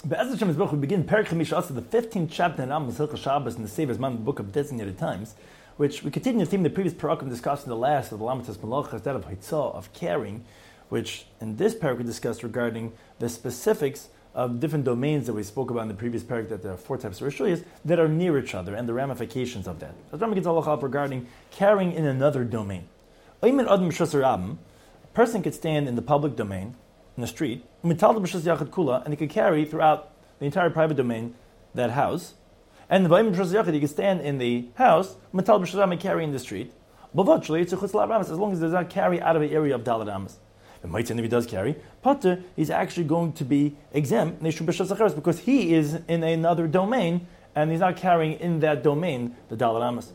Be'ez Hashem Yisborach, we begin Perek Chamisha Asa, the 15th chapter in Amos Hilchos Shabbos in the Sefer Zman, the book of designated times, which we continue the theme of the previous parakim discussed in the last of the Lamatas Malachas, that of Hitzah, of caring, which in this parak we discussed regarding the specifics of different domains that we spoke about in the previous parak, that there are 4 types of Rishuyas that are near each other and the ramifications of that. As Rambam gets halacha regarding caring in another domain. A person could stand in the public domain, in the street, and he could carry throughout the entire private domain that house. And the he could stand in the house, and carry in the street, as long as it does not carry out of the area of Dalad Amas. If he does carry, Pater, he's actually going to be exempt because he is in another domain and he's not carrying in that domain the Dalad Amas.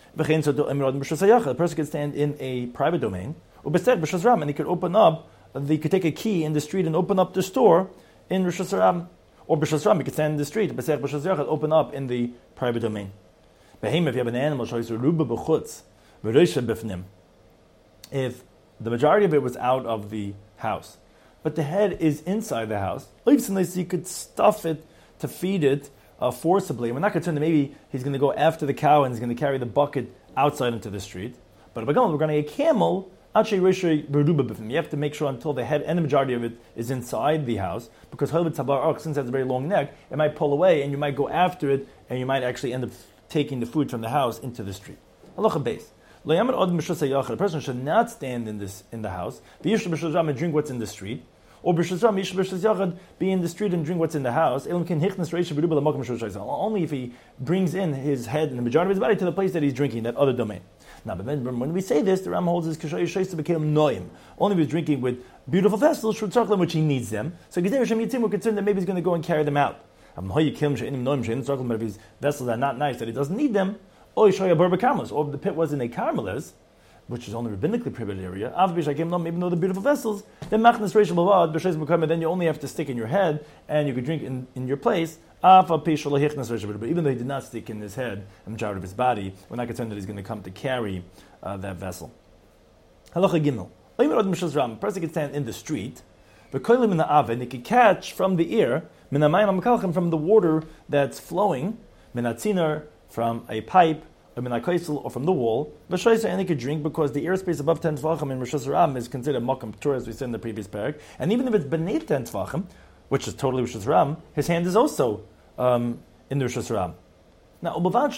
A person could stand in a private domain, and he could open up. He could take a key in the street and open up the store in Rosh Hashanah. Or B'Shas Ram, you could stand in the street, open up in the private domain. If you have an animal, if the majority of it was out of the house, but the head is inside the house, you could stuff it to feed it forcibly. We're not concerned that maybe he's going to go after the cow and he's going to carry the bucket outside into the street. But if we're going to a camel, you have to make sure until the head and the majority of it is inside the house, because since it has a very long neck, it might pull away and you might go after it and you might actually end up taking the food from the house into the street. Halacha base. A person should not stand in the house, and drink what's in the street, or be in the street and drink what's in the house, only if he brings in his head and the majority of his body to the place that he's drinking, that other domain. Now, but when we say this, the Ram holds his kashay shays to become noim. Only if he's drinking with beautiful vessels, which he needs them. So we're concerned that maybe he's going to go and carry them out. But if his vessels are not nice, that he doesn't need them, or if the pit was in a Carmelis, which is only a rabbinically prohibited area, even though the beautiful vessels, then you only have to stick in your head, and you could drink in your place. Even though he did not stick in his head and majority of his body, we're not concerned that he's going to come to carry that vessel. Halacha Gimel. A person can stand in the street, and he can catch from the ear, from the water that's flowing, from a pipe, or from the wall, and he could drink because the airspace above 10 Tvachim in Rosh Hashanah is considered Makam Ptur, as we said in the previous parak. And even if it's beneath 10 Tvachim, which is totally Rosh Hashanah, his hand is also in the Rosh Hashanah. Now,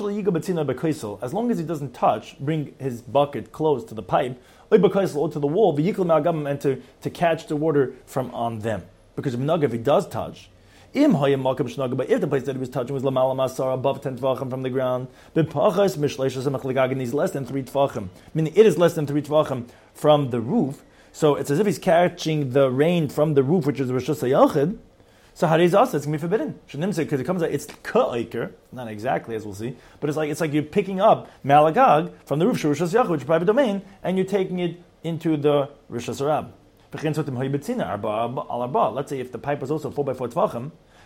as long as he doesn't bring his bucket close to the pipe, or to the wall, and to catch the water from on them. Because if he does touch, if the place that he was touching was above 10 tvachim from the ground, and he's less than 3 tvachim, meaning it is less than 3 tvachim from the roof, so it's as if he's catching the rain from the roof, which is Rosh Hashanah. So how is also it's going to be forbidden? Because it comes out, it's ka'ikr, not exactly as we'll see, but it's like you're picking up malagag from the roof, Rosh Hashanah, which is private domain, and you're taking it into the Rosh Hashanah. Let's say if the pipe was also 4x4 tvachim,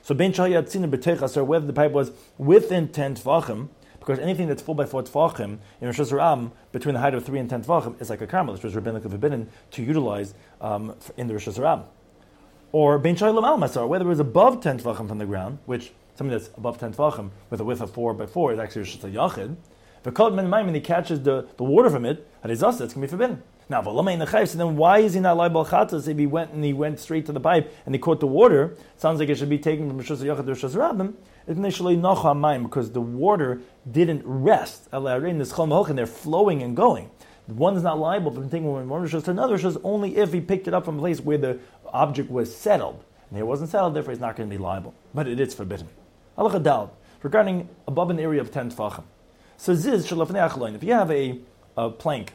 so whether the pipe was within 10 tvachim, because anything that's 4x4 tvachim in Rosh Hashanah between the height of 3 and 10 tvachim is like a carmel, which was rabbinically forbidden to utilize in the Rosh Hashanah. Or whether it was above 10 tvachim from the ground, which something that's above 10 tvachim with a width of 4x4 is actually Rosh Hashanah Yachid. When he catches the water from it, it's going to be forbidden. Now, so then why is he not liable chatas if he went straight to the pipe and he caught the water? Sounds like it should be taken from Rosh Hashanah to Rosh Hashanah, because the water didn't rest. And they're flowing and going. One is not liable for taking one Rosh Hashanah to another Rosh Hashanah only if he picked it up from a place where the object was settled. And it wasn't settled, therefore he's not going to be liable. But it is forbidden. Halacha Dal, regarding above an area of 10 tfachim. So ziz shalafnei achaloin, if you have a plank,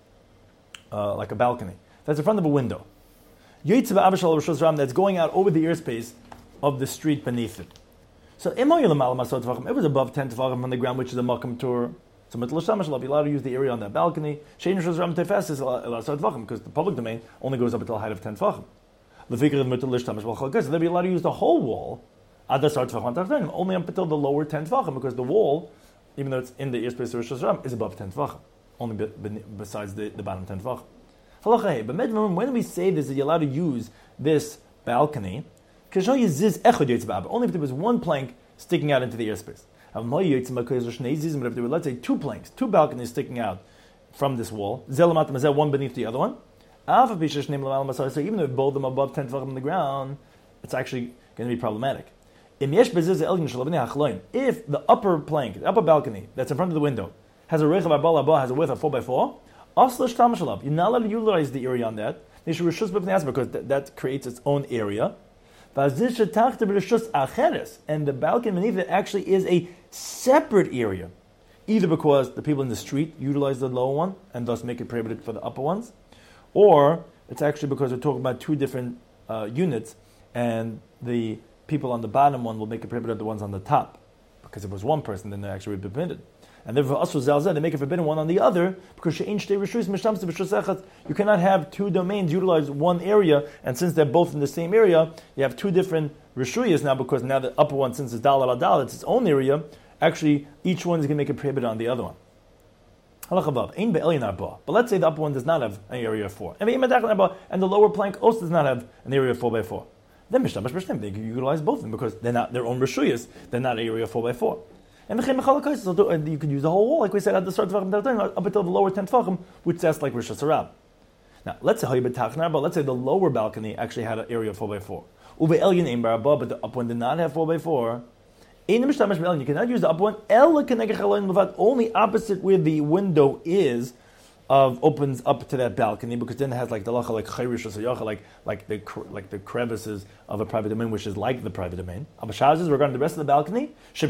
like a balcony, that's in front of a window, that's going out over the airspace of the street beneath it. So it was above 10 tefachim from the ground, which is a makam tur. So you're allowed to use the area on that balcony. Because the public domain only goes up until a height of 10 tefachim. So they'll be allowed to use the whole wall only up until the lower 10 tefachim, because the wall, even though it's in the airspace of Rosh Hashanah, is above 10 tefachim. Only besides the bottom 10 tefachim. But when we say this, that you're allowed to use this balcony, Only if there was one plank sticking out into the airspace. But if there were, let's say, two planks, two balconies sticking out from this wall, one beneath the other one, so even if both of them above 10 tefachim on the ground, it's actually going to be problematic. If the upper plank, the upper balcony that's in front of the window, has a width of 4x4, you're not allowed to utilize the area on that. Because that creates its own area. And the balcony beneath it actually is a separate area. Either because the people in the street utilize the lower one and thus make it prohibited for the upper ones, or it's actually because we're talking about two different units, and the people on the bottom one will make it prohibited the ones on the top. Because if it was one person, then they actually would be permitted. And therefore, they make it forbidden one on the other, because you cannot have two domains utilize one area, and since they're both in the same area, you have two different rishuyas now, because now the upper one, since it's dal ala dal, it's its own area, actually each one is going to make it prohibited on the other one. But let's say the upper one does not have an area of 4, and the lower plank also does not have an area of 4x4. Then they can utilize both of them, because they're not their own rishuyas, they're not an area of 4x4. And you can use the whole wall, like we said at the start of up until the lower 10 tefachim, which says like Rosh Hashanah. Now, let's say the lower balcony actually had an area of 4x4. But the upper one did not have 4x4. You cannot use the upper one, only opposite where the window is, opens up to that balcony, because then it has like the lacha, like chayrish or like the crevices of a private domain, which is like the private domain. Abashaz is regarding the rest of the balcony,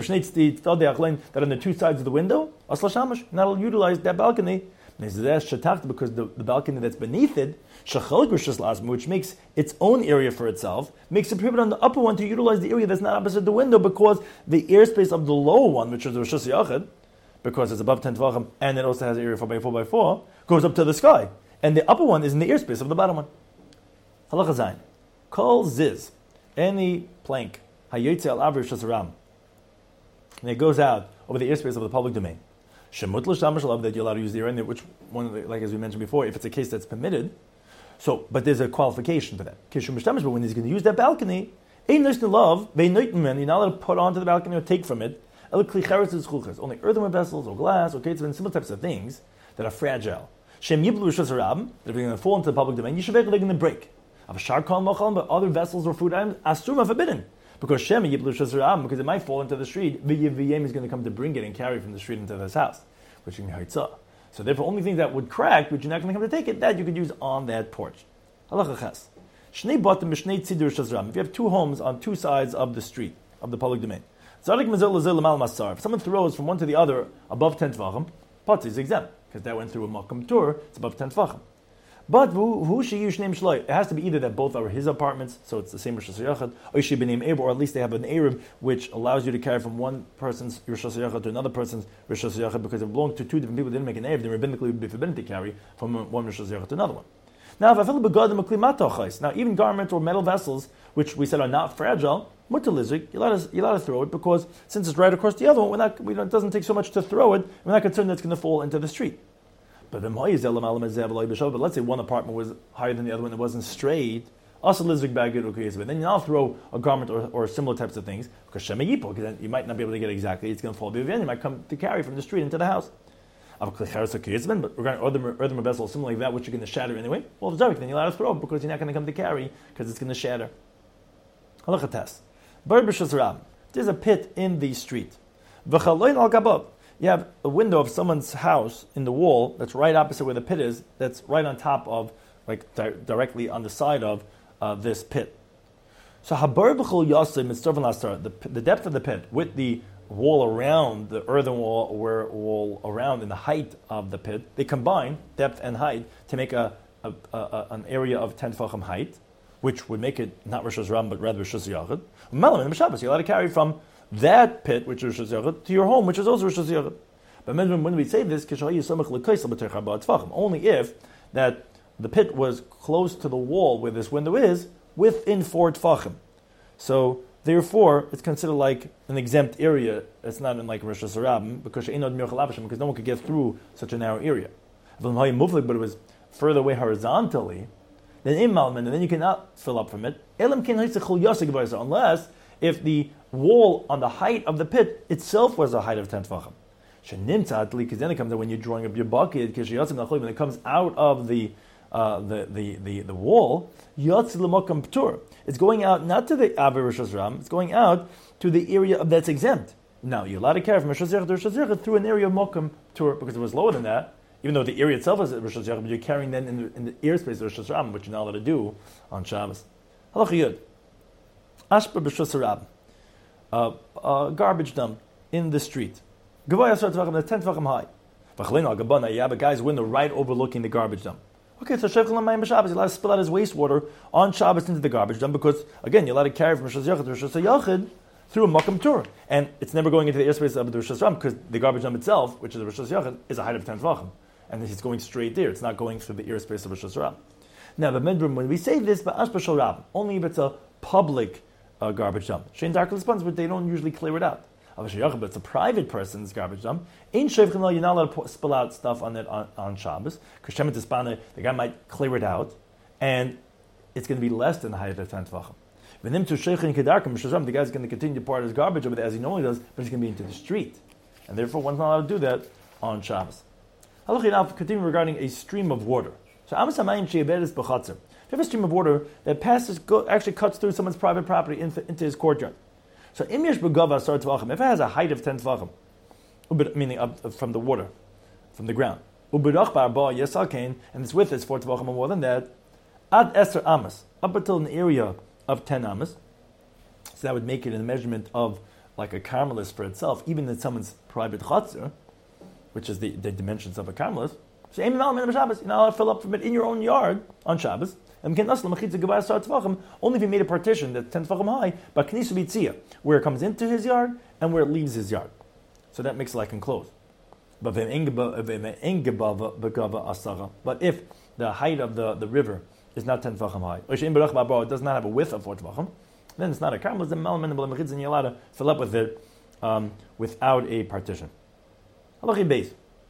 that on the two sides of the window, not utilize that balcony, because the balcony that's beneath it, which makes its own area for itself, makes it prohibited on the upper one to utilize the area that's not opposite the window, because the airspace of the lower one, which is the Rosh Hashanah, because it's above 10 tefachim, and it also has an area 4x4, goes up to the sky. And the upper one is in the airspace of the bottom one. Halacha Zayin. Kol ziz, any plank, hayotze al avir shasaram, and it goes out over the airspace of the public domain. Shemut l'shamash alav, that you're allowed to use the area, which one, like as we mentioned before, if it's a case that's permitted. So, but there's a qualification for that. But when he's going to use that balcony, you're not allowed to put onto the balcony or take from it only earthenware vessels or glass or and similar types of things that are fragile. That if they're going to fall into the public domain, they're going to break. But other vessels or food items, astum are forbidden. Because it might fall into the street, V'yem is going to come to bring it and carry it from the street into this house, which is haitzah. So therefore, only thing that would crack, which you're not going to come to take it, that you could use on that porch. Halacha ches. If you have two homes on two sides of the street, of the public domain, if someone throws from one to the other above 10 tefachim, Patzi is exempt, because that went through a makam tour, it's above 10 tefachim. But it has to be either that both are his apartments, so it's the same Rosh Hashanah, or she be named Erev, or at least they have an Erev, which allows you to carry from one person's Rosh Hashanah to another person's Rosh Hashanah, because it belonged to two different people, they didn't make an Erev, then rabbinically would be forbidden to carry from one Rosh Hashanah to another one. Now, even garments or metal vessels, which we said are not fragile, you're allowed to throw it, because since it's right across the other one, it doesn't take so much to throw it, we're not concerned that it's going to fall into the street. But let's say one apartment was higher than the other one, it wasn't straight, but then you now throw a garment or similar types of things, because then you might not be able to get exactly, it's going to fall, you might come to carry from the street into the house. But regarding earthenware vessels, similar like that, which you're going to shatter anyway, well, then you're allowed to throw it, because you're not going to come to carry, because it's going to shatter. Halacha test. There's a pit in the street. You have a window of someone's house in the wall that's right opposite where the pit is, that's right on top of, directly on the side of this pit. So the depth of the pit with the wall around, the earthen wall around in the height of the pit, they combine depth and height to make an area of 10 tefachim height, which would make it not Rosh Hashanah, but rather Rosh Hashanah. You're allowed to carry from that pit, which is Rosh Hashanah, to your home, which is also Rosh Hashanah. But when we say this, only if that the pit was close to the wall where this window is, within 4 tefachim. So therefore, it's considered like an exempt area. It's not in like Rosh Hashanah, because no one could get through such a narrow area. But it was further away horizontally, then imalman, and then you cannot fill up from it. Unless if the wall on the height of the pit itself was a height of 10 tefachim. Because then it comes out when you're drawing up your bucket, when it comes out of the wall, it's going out not to the Aver Rosh Hashanah, it's going out to the area that's exempt. Now, you're allowed to carry from Rosh Hashanah to Rosh Hashanah through an area of Mokum Tur, because it was lower than that, even though the area itself is Rosh Hashanah, but you're carrying then in the airspace of Rosh Hashanah, which you're not allowed to do on Shabbos. Halacha Yud. Ashpa b'Rosh Hashanah. Garbage dump in the street. Gavaya starts talking about 10 tefachim high. You have a guy's window right overlooking the garbage dump. Okay, so Sheikhul Mayim b'Shabbos, you're allowed to spill out his wastewater on Shabbos into the garbage dump because, again, you're allowed to carry from Rosh Hashanah to Rosh Hashanah through a Makam Tur. And it's never going into the airspace of the Rosh Hashanah because the garbage dump itself, which is the Rosh Hashanah, is a height of 10 tefachim. And it's going straight there. It's not going through the airspace of Rosh Hashanah. Now, the Midrim, when we say this, only if it's a public garbage dump. Shein dark response, but they don't usually clear it out. But it's a private person's garbage dump. You're not allowed to spill out stuff on it on Shabbos, because the guy might clear it out, and it's going to be less than the height of 10 tefachim. The guy's going to continue to pour out his garbage over there as he normally does, but he's going to be into the street. And therefore, one's not allowed to do that on Shabbos. Now, continue regarding a stream of water. So, if you have a stream of water that actually cuts through someone's private property into his courtyard. So, if it has a height of 10 tefachim, meaning from the water, from the ground, and its width is 4 tefachim or more than that, ad eser amas, up until an area of 10 amas, so that would make it a measurement of like a carmelis for itself, even in someone's private chatzir, which is the dimensions of a carmelis. So, you're not allowed to fill up from it in your own yard on Shabbos. Only if you made a partition that's 10 tefachim high, but knisu b'tzia, where it comes into his yard and where it leaves his yard. So that makes it like enclosed. But if the height of the river is not 10 tefachim high, or it does not have a width of 4 tefachim, then it's not a carmel, and you're allowed to fill up with it without a partition. If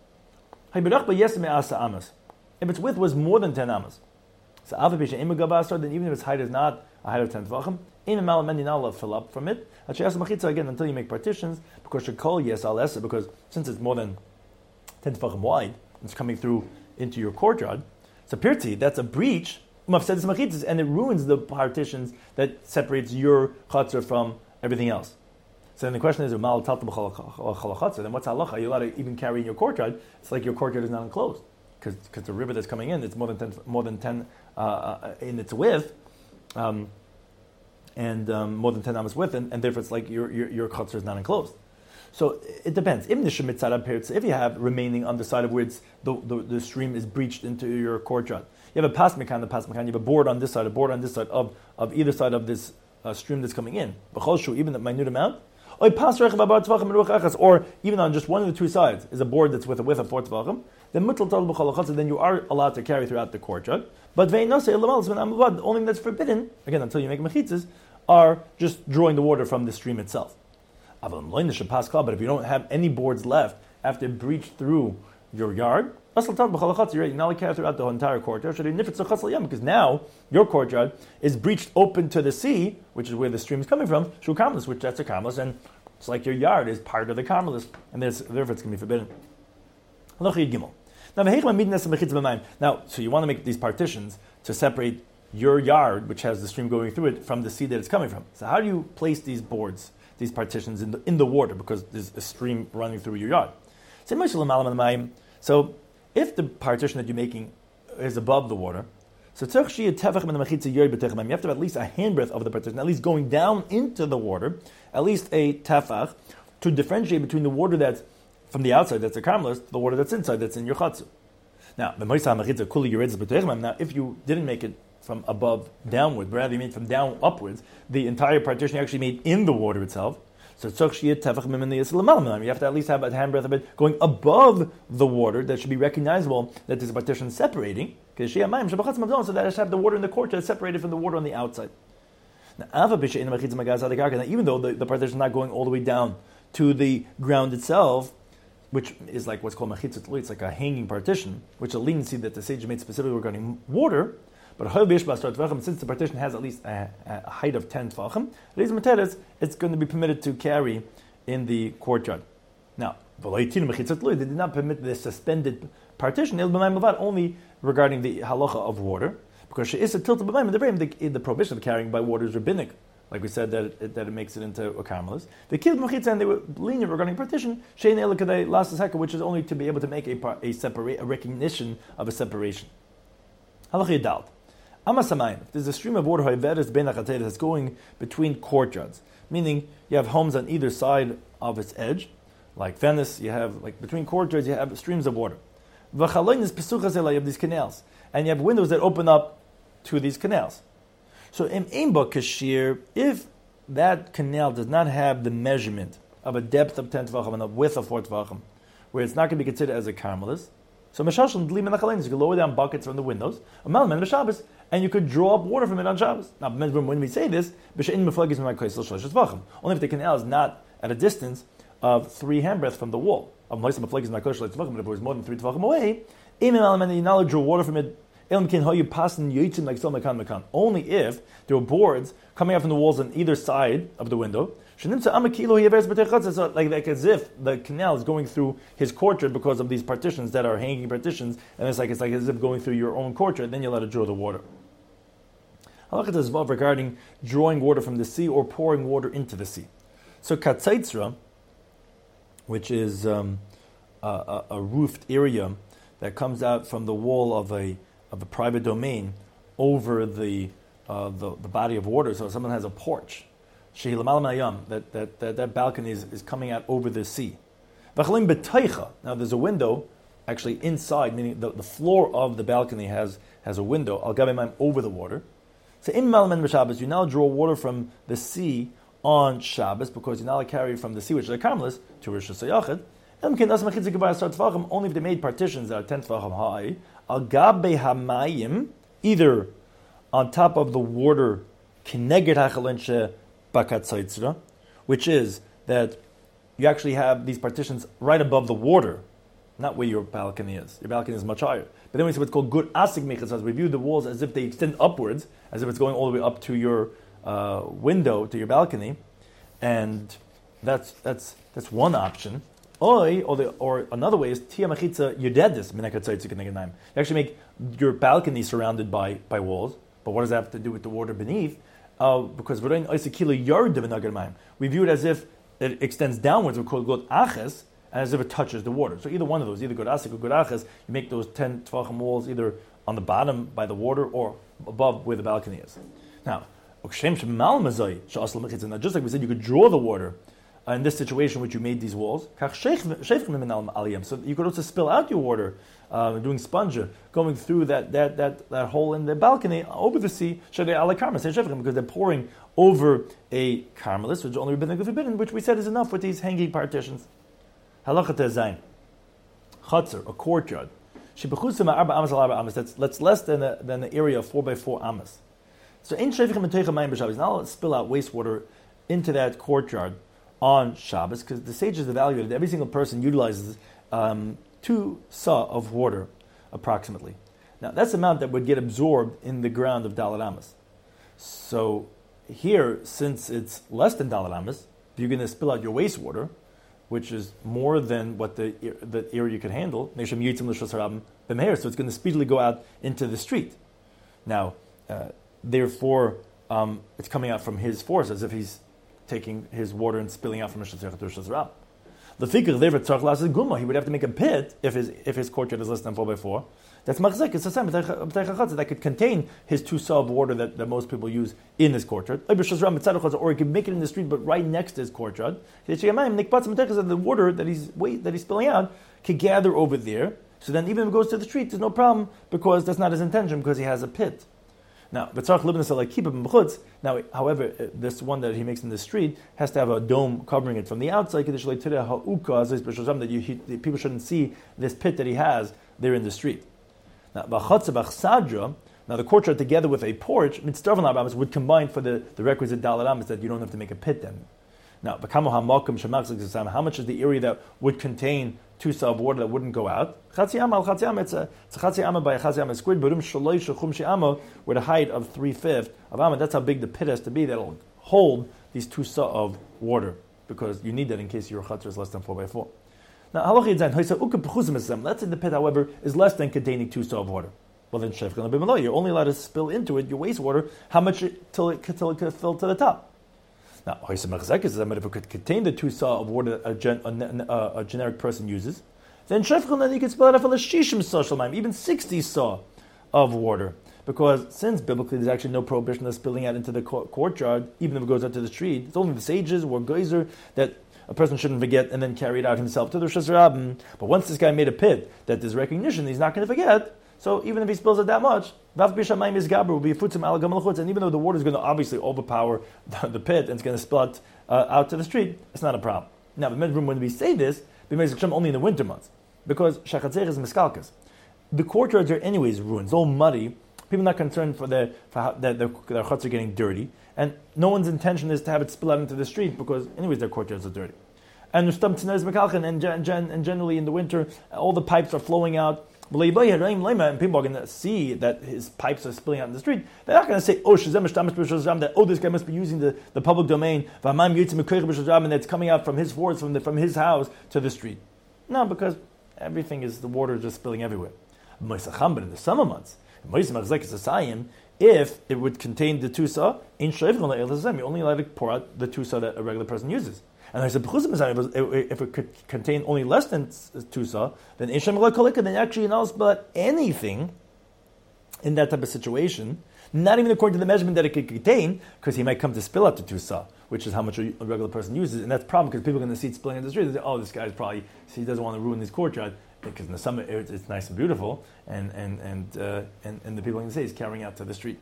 its width was more than 10 amas, so then even if its height is not a height of 10 tefachim, you're not allowed to fill up from it. Again, until you make partitions, because since it's more than 10 tefachim wide, it's coming through into your courtyard. So pirti, that's a breach, and it ruins the partitions that separates your chatzor from everything else. So then the question is, then what's halacha? You're allowed to even carry in your courtyard. It's like your courtyard is not enclosed. Because the river that's coming in, it's more than 10 in its width, and more than 10 amas width, and therefore it's like your chutzner is not enclosed. So it depends. If you have remaining on the side of where the stream is breached into your courtyard, you have a pasmikan, you have a board on this side, a board on this side of either side of this stream that's coming in. Even the minute amount. Or even on just one of the two sides is a board that's with a width of 4 tefachim, then you are allowed to carry throughout the courtyard. But the only thing that's forbidden, again, until you make mechitzas, are just drawing the water from the stream itself. But if you don't have any boards left after it breached through your yard, you're not allowed to carry throughout the entire courtyard, because now your courtyard is breached open to the sea, which is where the stream is coming from, which that's a carmelis, and it's like your yard is part of the carmelis, and therefore it's going to be forbidden. Now, so you want to make these partitions to separate your yard, which has the stream going through it, from the sea that it's coming from. So how do you place these boards, these partitions in the water, because there's a stream running through your yard? So if the partition that you're making is above the water, so you have to have at least a handbreadth of the partition, at least going down into the water, at least a tefach, to differentiate between the water that's from the outside, that's a carmelis, to the water that's inside, that's in your chatzah. Now, if you didn't make it from above downward, but rather you made it from down upwards, the entire partition you actually made in the water itself. So you have to at least have a handbreadth of it going above the water that should be recognizable that there's a partition separating, so that it should have the water in the courtyard separated from the water on the outside. Now, even though the partition is not going all the way down to the ground itself, which is like what's called machitzat, it's like a hanging partition, which a leniency that the sage made specifically regarding water. But since the partition has at least a height of 10 tvachim, it's going to be permitted to carry in the courtyard. Now, they did not permit the suspended partition only regarding the halacha of water, because she is a tilted the prohibition of carrying by water is rabbinic. Like we said, that it makes it into a carmelist. The killed mechitza, and they were lenient regarding partition, which is only to be able to make a recognition of a separation. Halacha Yadal. Amasamayim. There's a stream of water that's going between courtyards, meaning you have homes on either side of its edge, like Venice. You have between courtyards, you have streams of water. You have these canals, and you have windows that open up to these canals. So in Einba Kashir, if that canal does not have the measurement of a depth of 10 tvachim and a width of 4 tvachim, where it's not going to be considered as a carmelist, so Meshashal Dlim and you can lower down buckets from the windows, and you could draw up water from it on Shabbos. Now, when we say this, only if the canal is not at a distance of 3 handbreadths from the wall. But if it was more than 3 tvachim away, you're not to draw water from it. Only if there were boards coming out from the walls on either side of the window. So like as if the canal is going through his courtyard because of these partitions that are hanging partitions, and it's like as if going through your own courtyard. Then you're allowed to draw the water. Halakha is involved regarding drawing water from the sea or pouring water into the sea. So katzaitzra, which is a roofed area that comes out from the wall of a private domain over the body of water. So if someone has a porch, that balcony is coming out over the sea. Now there's a window actually inside, meaning the floor of the balcony has a window over the water. So in Malman B'Shabbos, you now draw water from the sea on Shabbos because you now carry from the sea, which is a carmelist, to Rosh Hashanah. Only if they made partitions that are 10 tvachim high, al gabe hamayim, either on top of the water, kineged hachalenshe bakatzaitzra, which is that you actually have these partitions right above the water, not where your balcony is. Your balcony is much higher. But then we see what's called good asik mechitzas. We view the walls as if they extend upwards, as if it's going all the way up to your window, to your balcony, and that's one option. Or another way is tia mechitza yudedis minakatzaytzik neganaim. You actually make your balcony surrounded by walls, but what does that have to do with the water beneath? Because we view it as if it extends downwards. We call it good aches, and as if it touches the water. So either one of those, either good asik or good aches, you make those 10 tvachim walls either on the bottom by the water or above where the balcony is. Now, just like we said, you could draw the water. In this situation, which you made these walls, so you could also spill out your water, doing sponger, going through that hole in the balcony over the sea, because they're pouring over a carmelist, which is only forbidden, which we said is enough with these hanging partitions. Halacha Tezayin, Chatzar, a courtyard, that's less than the area of 4x4 amas. So in now spill out wastewater into that courtyard on Shabbos, because the sages evaluated every single person utilizes 2 sa of water, approximately. Now, that's the amount that would get absorbed in the ground of Dalet Amas. So here, since it's less than Dalet Amas, if you're going to spill out your wastewater, which is more than what the area you can handle, so it's going to speedily go out into the street. Now, therefore, it's coming out from his force, as if he's taking his water and spilling out from Rosh Hashanah to Rosh Hashanah. The fikr there guma, he would have to make a pit if his courtyard is less than 4x4. That's machzek. It's a sign that could contain his 2 sa of water that most people use in his courtyard. Or he could make it in the street, but right next to his courtyard. The water that he's spilling out can gather over there. So then, even if it goes to the street, there's no problem because that's not his intention because he has a pit. Now, however, this one that he makes in the street has to have a dome covering it from the outside, that people shouldn't see this pit that he has there in the street. Now, the courtyard together with a porch would combine for the requisite Dalet Amas that you don't have to make a pit then. Now, how much is the area that would contain 2 of water that wouldn't go out. Chatzi Amma al Chatzi Amma, it's a Chatzi Amma by a Chatzi Amma squid, Barum Shalosh Chumshi Amma, with a height of 3/5 of Amma. That's how big the pit has to be. That'll hold these 2 of water, because you need that in case your chatzar is less than 4x4. Now, let's say the pit, however, is less than containing 2 of water. Well, then you're only allowed to spill into it your wastewater. How much till it could fill to the top? Now, if it could contain the 2 of water that a generic person uses, then you can spill it out for the shishim even 60 saw of water. Because since biblically there's actually no prohibition of spilling out into the courtyard, even if it goes out to the street, it's only the sages or geyser that a person shouldn't forget and then carry it out himself to the Rosh Hashanah. But once this guy made a pit that there's recognition, he's not going to forget. So even if he spills it that much, will be a futzim al gamal, and even though the water is going to obviously overpower the pit and it's going to spill out to the street, it's not a problem. Now, when we say this, we make only in the winter months, because shachatzer is miskalkas. The courtyards are anyways ruined; it's all muddy. People are not concerned their chutzner getting dirty, and no one's intention is to have it spill out into the street, because anyways their courtyards are dirty. And generally in the winter, all the pipes are flowing out. And people are going to see that his pipes are spilling out in the street. They're not going to say, this guy must be using the public domain, and it's coming out from his forest, from his house to the street. No, because the water is just spilling everywhere. But in the summer months, if it would contain the 2 you're only allowed to pour out the 2 that a regular person uses. And I said, if it could contain only less than 2 then actually you're not about anything in that type of situation, not even according to the measurement that it could contain, because he might come to spill out the 2 which is how much a regular person uses. And that's the problem, because people are going to see it spilling in the street. They say, this guy's probably, he doesn't want to ruin his courtyard, because in the summer it's nice and beautiful, and the people are going to say he's carrying out to the street.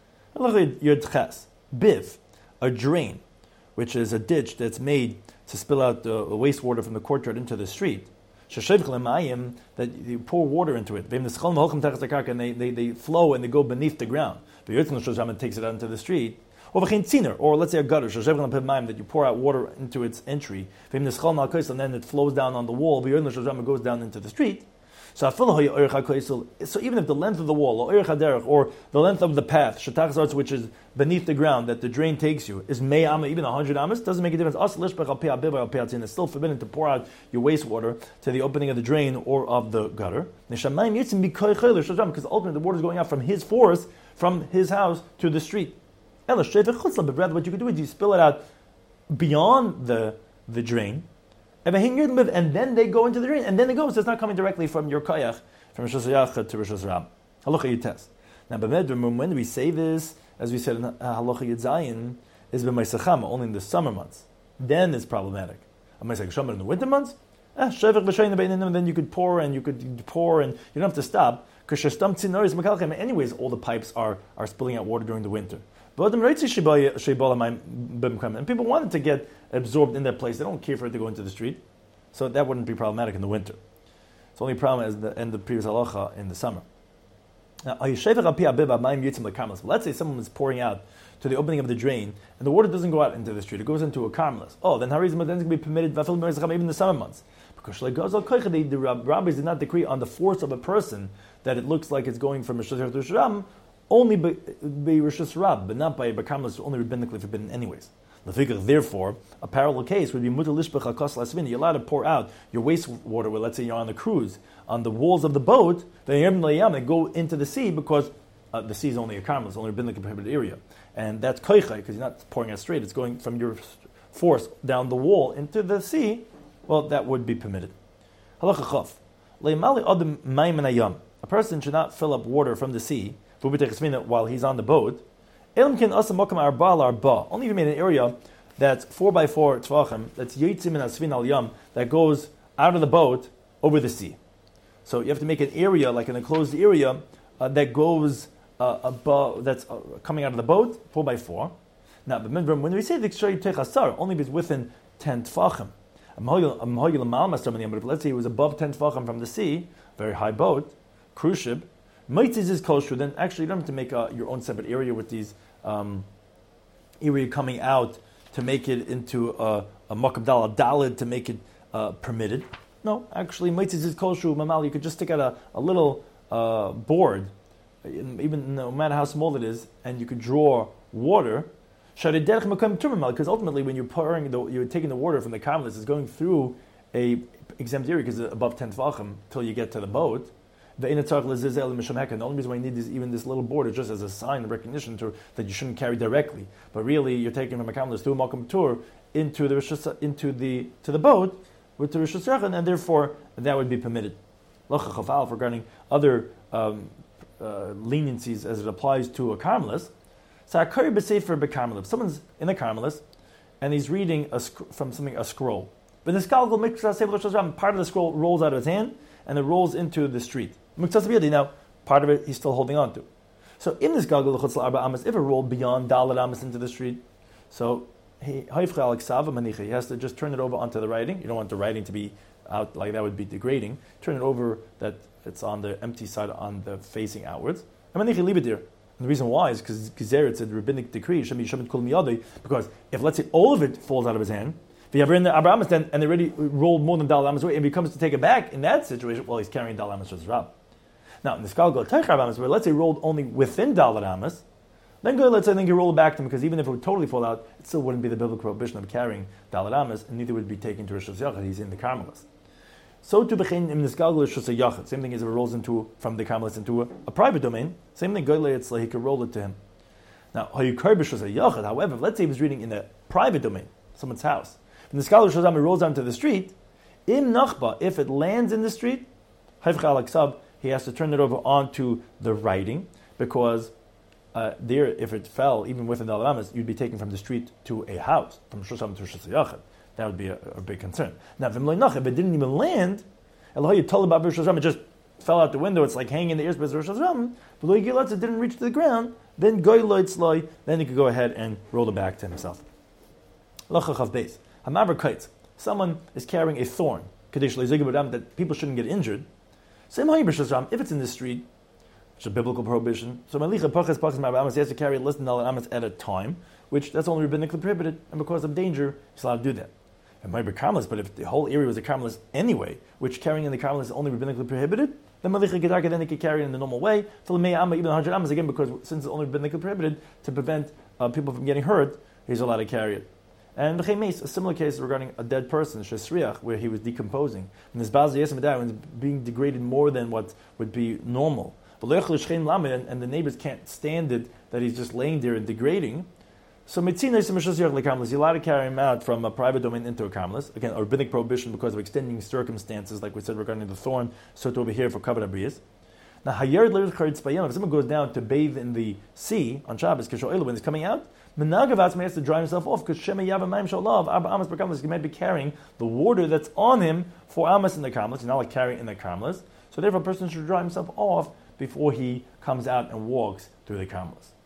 Biv, a drain, which is a ditch that's made to spill out the wastewater from the courtyard into the street. That you pour water into it. And they flow and they go beneath the ground. It takes it out into the street. Or let's say a gutter, that you pour out water into its entry. And then it flows down on the wall. It goes down into the street. So even if the length of the wall, or the length of the path, which is beneath the ground that the drain takes you, is even 100 amas, doesn't make a difference. It's still forbidden to pour out your wastewater to the opening of the drain or of the gutter. Because ultimately the water is going out from his forest, from his house to the street. But rather what you can do is you spill it out beyond the drain, and then they go into the drain, and then they go. So it's not coming directly from your kayach, from Rosh Hashanah to Rosh Hashanah. Halacha Yud Tes. Now, when we say this, as we said in Halacha Yud Zayin, is b'maisachama, only in the summer months. Then it's problematic. In the winter months, then you could pour and you don't have to stop, because anyways all the pipes are spilling out water during the winter. And people wanted to get absorbed in that place. They don't care for it to go into the street. So that wouldn't be problematic in the winter. It's only problem as the end of the previous halacha in the summer. Now, let's say someone is pouring out to the opening of the drain, and the water doesn't go out into the street, it goes into a carmelis. Then harizim then can be permitted even in the summer months. Because the rabbis did not decree on the force of a person that it looks like it's going from Rosh Hashanah to Rosh Hashanah, only by Rosh Hashanah, but not by carmelis, only rabbinically forbidden anyways. Therefore, a parallel case would be mutar lishbech hakos lasvin. You're allowed to pour out your wastewater, where let's say you're on a cruise, on the walls of the boat, they go into the sea, because the sea is only a carmel, it's only a rabbinically prohibited area. And that's koichai, because you're not pouring out straight, it's going from your force down the wall into the sea. Well, that would be permitted. Halacha chaf. A person should not fill up water from the sea while he's on the boat. Only if you made an area that's 4x4 tvachim, that's yitzim and asvin al yam, that goes out of the boat over the sea. So you have to make an area, like an enclosed area, that goes above, that's coming out of the boat, 4x4. Now, but when we say the only if it's within 10 tvachim. But if let's say it was above 10 tvachim from the sea, very high boat, cruise ship, Maitzis is kosher, then actually you don't have to make your own separate area with these area coming out to make it into a makab dalad to make it permitted. No, actually, Meitzis is Koshu Mamal, you could just stick out a little board, even no matter how small it is, and you could draw water. Because ultimately, when you're taking the water from the Karmelis, it's going through a exempt area because it's above 10 tvachim till you get to the boat. The only reason why you need even this little board is just as a sign of recognition that you shouldn't carry directly. But really, you're taking from a Karmelis to a Malkum Tur into the boat with the Rishus Yachid, and therefore that would be permitted. Regarding other leniencies as it applies to a Karmelis. So if someone's in the Karmelis and he's reading from a scroll, but the part of the scroll rolls out of his hand and it rolls into the street. Now, part of it he's still holding on to. So in this galgal if it rolled beyond Dalet Amas into the street, so he has to just turn it over onto the writing. You don't want the writing to be out, like that would be degrading. Turn it over that it's on the empty side, on the facing outwards. And leave it there. And the reason why is because Gezer, it's a rabbinic decree, because if, let's say, all of it falls out of his hand, if you have in the Abraham and they already rolled more than Dalet Amas away, and he comes to take it back, in that situation, well, he's carrying Dalet Amas as Rab. Now, in the Skalgal Teichar Amas, where let's say rolled only within Dalet Amas, then go, let's say, then you roll it back to him, because even if it would totally fall out, it still wouldn't be the biblical prohibition of carrying Dalet Amas, and neither would be taken to Rishus Yachid, he's in the Karmelis. So to begin in the Skalgal Rishus Yachid, same thing as if it rolls from the Karmelis into a private domain, same thing, Goyle, it's like he could roll it to him. Now, however, let's say he was reading in a private domain, someone's house. When the Skalgal Rishus Yachid rolls down to the street, im nachba, if it lands in the street, he has to turn it over onto the writing, because there, if it fell, even within the Dalet Amas, you'd be taken from the street to a house, from Rishus Yachid to Rishus Yachid. That would be a big concern. Now, if it didn't even land, it just fell out the window, it's like hanging in the ears, but it didn't reach to the ground, then he could go ahead and roll it back to himself. Someone is carrying a thorn, that people shouldn't get injured. If it's in the street, it's a biblical prohibition. So he has to carry less than Dalet Amas at a time, which that's only rabbinically prohibited, and because of danger, he's allowed to do that. It might be Karmelis, but if the whole area was a Karmelis anyway, which carrying in the Karmelis is only rabbinically prohibited, then Malicha Gedarka, then they could carry it in the normal way, till the even 100 Amas, again, because since it's only rabbinically prohibited, to prevent people from getting hurt, he's allowed to carry it. And a similar case regarding a dead person, Shesriach, where he was decomposing. And this Baz Yesem was being degraded more than what would be normal. And the neighbors can't stand it that he's just laying there and degrading. So you're allowed to carry him out from a private domain into a Karmelis. Again, a rabbinic prohibition because of extending circumstances, like we said regarding the thorn, so to over here for Kavod Abriyas. Now, if someone goes down to bathe in the sea on Shabbos, when he's coming out, Menagavatz has to dry himself off because Shema Yavamayim Shalav, Abba Amas per Karmelis, he might be carrying the water that's on him for Amas in the Karmelis. He's not like carrying in the Karmelis. So therefore, a person should dry himself off before he comes out and walks through the Karmelis.